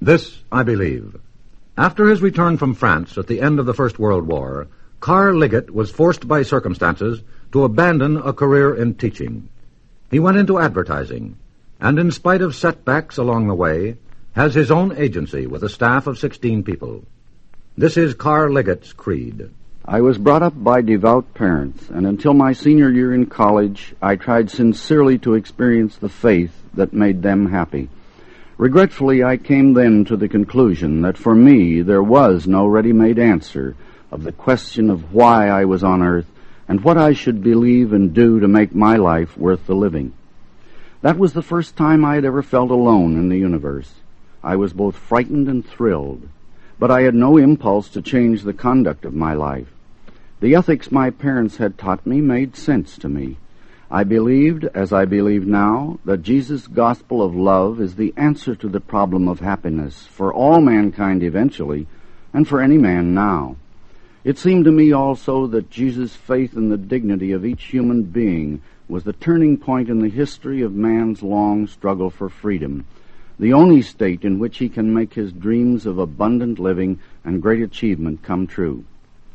This I believe. After his return from France at the end of the First World War, Carl Liggett was forced by circumstances to abandon a career in teaching. He went into advertising, and in spite of setbacks along the way, has his own agency with a staff of 16 people. This is Carl Liggett's creed. I was brought up by devout parents, and until my senior year in college, I tried sincerely to experience the faith that made them happy. Regretfully, I came then to the conclusion that for me there was no ready-made answer of the question of why I was on earth and what I should believe and do to make my life worth the living. That was the first time I had ever felt alone in the universe. I was both frightened and thrilled, but I had no impulse to change the conduct of my life. The ethics my parents had taught me made sense to me. I believed, as I believe now, that Jesus' gospel of love is the answer to the problem of happiness for all mankind eventually, and for any man now. It seemed to me also that Jesus' faith in the dignity of each human being was the turning point in the history of man's long struggle for freedom, the only state in which he can make his dreams of abundant living and great achievement come true.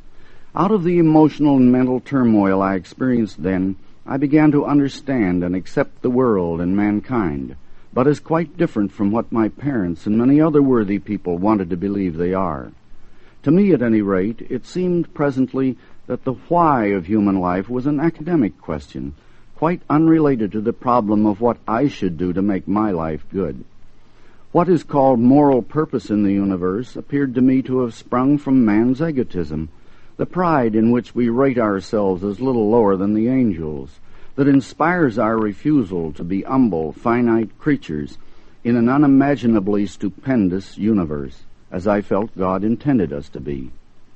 Out of the emotional and mental turmoil I experienced then, I began to understand and accept the world and mankind, but as quite different from what my parents and many other worthy people wanted to believe they are. To me, at any rate, it seemed presently that the why of human life was an academic question, quite unrelated to the problem of what I should do to make my life good. What is called moral purpose in the universe appeared to me to have sprung from man's egotism, the pride in which we rate ourselves as little lower than the angels, that inspires our refusal to be humble, finite creatures in an unimaginably stupendous universe, as I felt God intended us to be.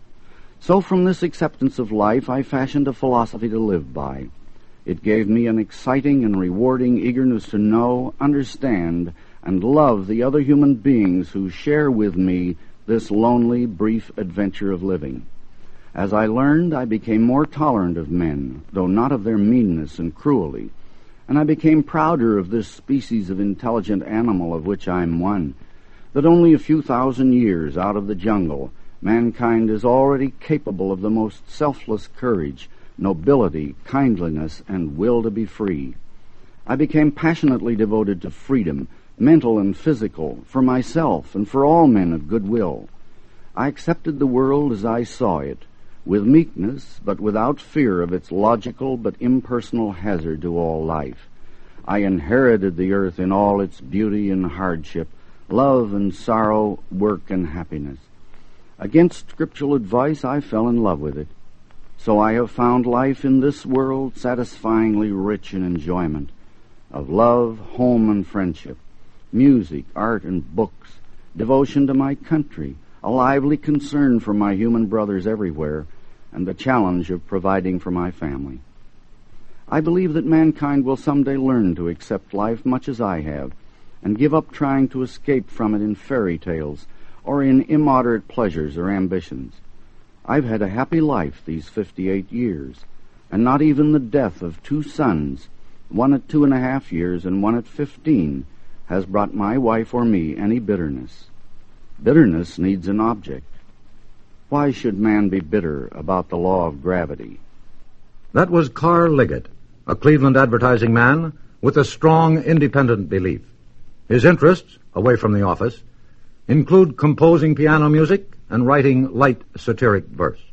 So from this acceptance of life, I fashioned a philosophy to live by. It gave me an exciting and rewarding eagerness to know, understand, and love the other human beings who share with me this lonely, brief adventure of living. As I learned, I became more tolerant of men, though not of their meanness and cruelty, and I became prouder of this species of intelligent animal of which I am one, that only a few thousand years out of the jungle, mankind is already capable of the most selfless courage, nobility, kindliness, and will to be free. I became passionately devoted to freedom, mental and physical, for myself and for all men of good will. I accepted the world as I saw it, with meekness, but without fear of its logical but impersonal hazard to all life. I inherited the earth in all its beauty and hardship, love and sorrow, work and happiness. Against scriptural advice, I fell in love with it. So I have found life in this world satisfyingly rich in enjoyment of love, home, and friendship, music, art, and books, devotion to my country, a lively concern for my human brothers everywhere, and the challenge of providing for my family. I believe that mankind will someday learn to accept life much as I have, and give up trying to escape from it in fairy tales or in immoderate pleasures or ambitions. I've had a happy life these 58 years, and not even the death of 2 sons, one at 2.5 years and one at 15, has brought my wife or me any bitterness. Bitterness needs an object. Why should man be bitter about the law of gravity? That was Carl Liggett, a Cleveland advertising man with a strong independent belief. His interests, away from the office, include composing piano music and writing light satiric verse.